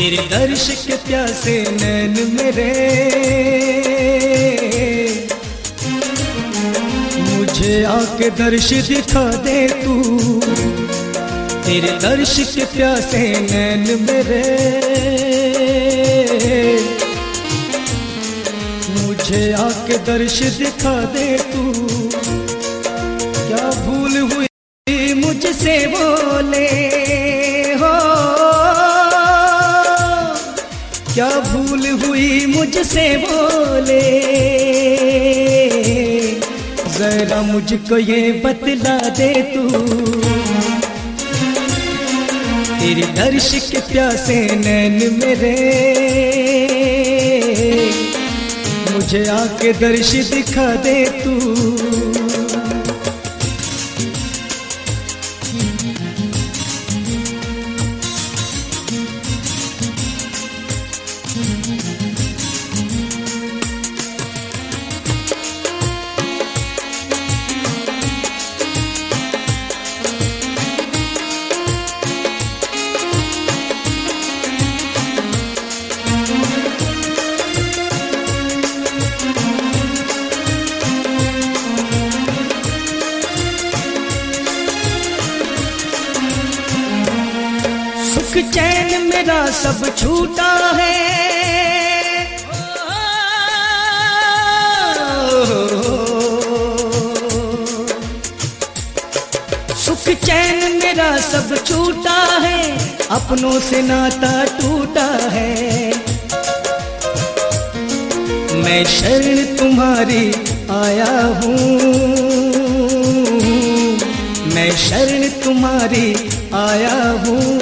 तेरे दर्श के प्यासे नैन मेरे, मुझे आके दर्श दिखा दे तू। तेरे दर्श के प्यासे नैन मेरे, मुझे आके दर्श दिखा दे तू। क्या भूल हुई मुझसे बोले हो, क्या भूल हुई मुझसे बोले, जरा मुझको ये बतला दे तू। तेरे दर्श के प्यासे नैन मेरे, मुझे आके दर्श दिखा दे तू। सुख चैन मेरा सब छूटा है, सुख चैन मेरा सब छूटा है, अपनों से नाता टूटा है। मैं शरण तुम्हारी आया हूँ, मैं शरण तुम्हारी आया हूँ।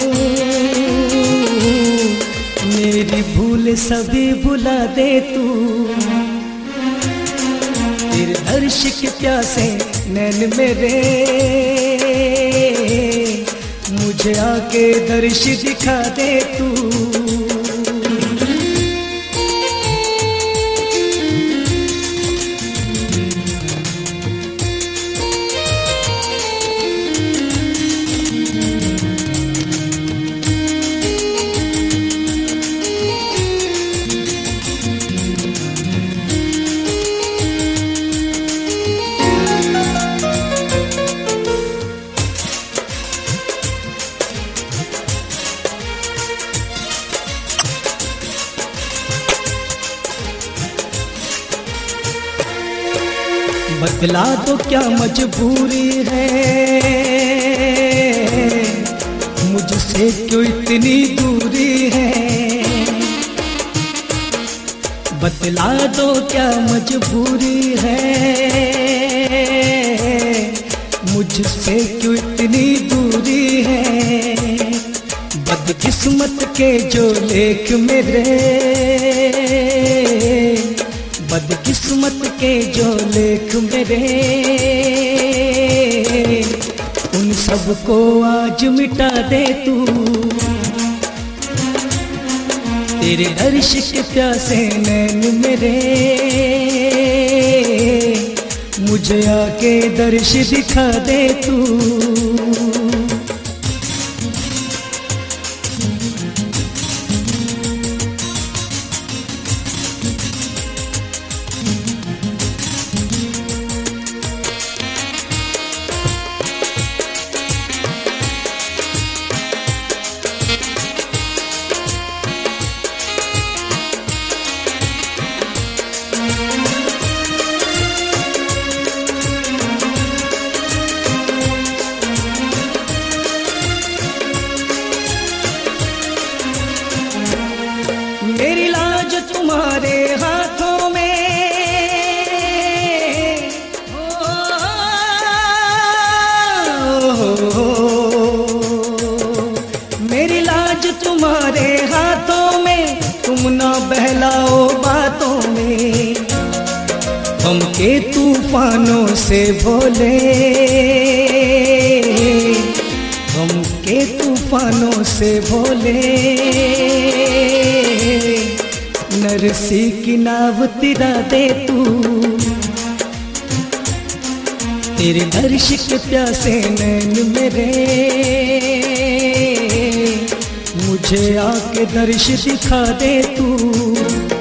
मेरी भूल सभी भुला दे तू। तेरे दर्श के प्यासे नैन मेरे, मुझे आके दर्श दिखा दे तू। बतला दो क्या मजबूरी है, मुझसे क्यों इतनी दूरी है। बतला दो क्या मजबूरी है, मुझसे क्यों इतनी दूरी है। बदकिस्मत के जो लेख मेरे, बदकिस्मत के जो लेख मेरे, उन सबको आज मिटा दे तू। तेरे दर्श के प्यासे नैन मेरे, मुझे आके दर्श दिखा दे तू। मेरी लाज तुम्हारे हाथों में, मेरी लाज तुम्हारे हाथों में, तुम ना बहलाओ बातों में। हम के तूफानों से भोले, हम के तूफानों से भोले, नरसी की नाव तिरा दे तू। तेरे दर्श के प्यासे नैन मेरे, मुझे मुझे आके दर्श दिखा दे तू।